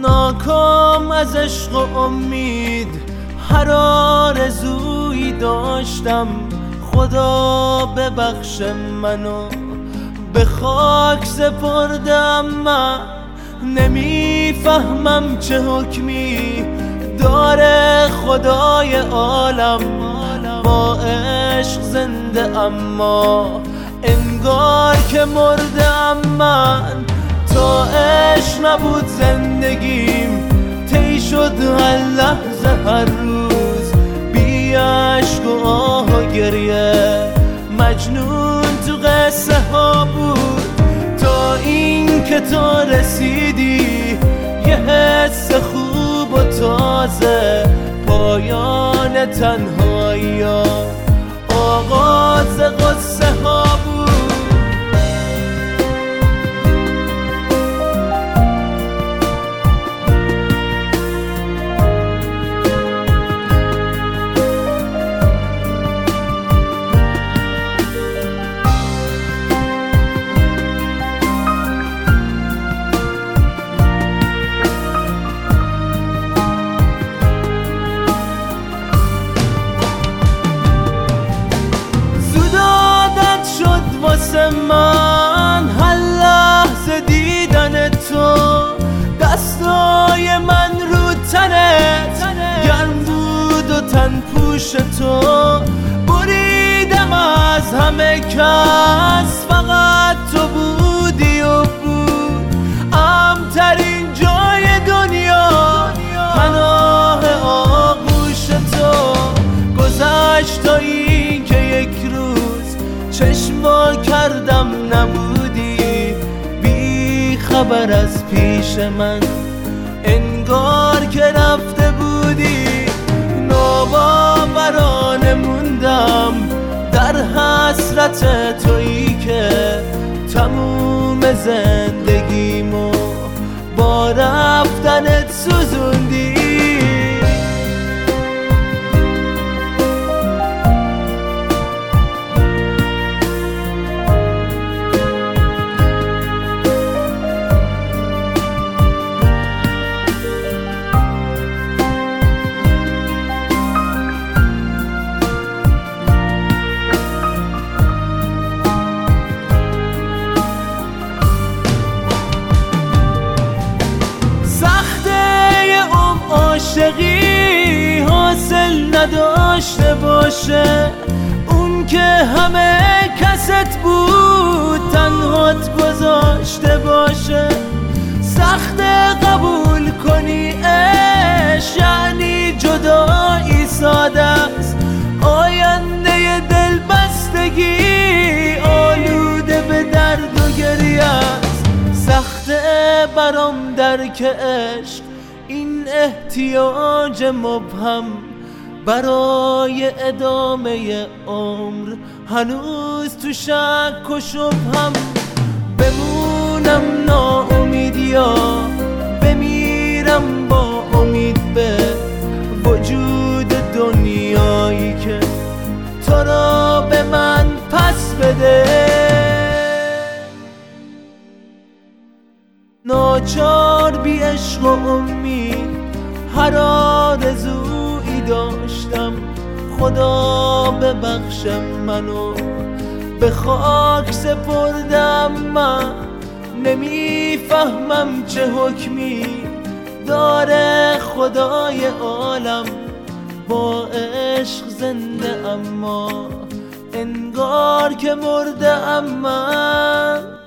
ناکام از عشق و امید هر آرزویی داشتم. خدا ببخش منو به خاک سپردم. من نمیفهمم چه حکمی داره خدای عالم. با عشق زنده اما انگار که مردم. من تا عشق نبود زندگیم طی شد هر لحظه هر روز بی عشق و آه و گریه. مجنون تو قصه ها بود تا این که تو رسیدی. یه حس خوب و تازه پایان تنهایی ها آغاز قصه ها بود. واسه من هر لحظه دیدن تو. دستای من رو تنت گرم بود و تن پوش تو. بریدم از همه کس فقط تو بودی و بود امترین جای دنیا پناه آغوش تو. گذشت تا این که یک روز چشم وا کردم نبودی بی خبر از پیش من انگار که رفته بودی. ناباورانه موندم در حسرت تویی که تموم زندگیمو با رفتنت سوزوندی. عاشقی حاصل نداشته باشه اون که همه کست بود تنهات گذاشته باشه. سخت قبول کنی عشق یعنی جدایی ساده است. آینده دل بستگی آلوده به درد و گریه است. سخت برام درک عشق این احتیاج مبهم برای ادامه عمر هنوز تو شک و شبهم. بمونم ناامید یا بمیرم با امید به وجود دنیایی که تو را به من پس بده. ناچار بی عشق و امید هر آرزویی داشتم. خدا ببخش منو به خاک سپردم. من نمیفهمم چه حکمی داره خدای عالم. با عشق زنده اما انگار که مرده ام. من